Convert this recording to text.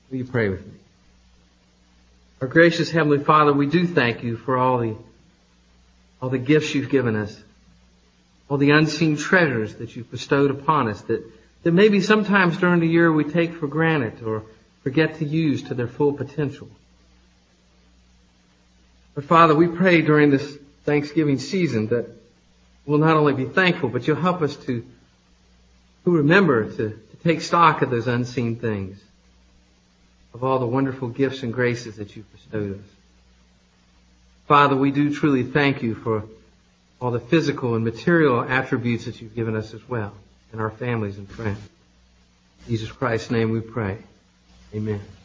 Will you pray with me? Our gracious Heavenly Father, we do thank you for all the gifts you've given us, all the unseen treasures that you've bestowed upon us that maybe sometimes during the year we take for granted or forget to use to their full potential. But Father, we pray during this Thanksgiving season that we'll not only be thankful, but you'll help us to remember to take stock of those unseen things, of all the wonderful gifts and graces that you've bestowed us. Father, we do truly thank you for all the physical and material attributes that you've given us as well, and our families and friends. In Jesus Christ's name we pray. Amen.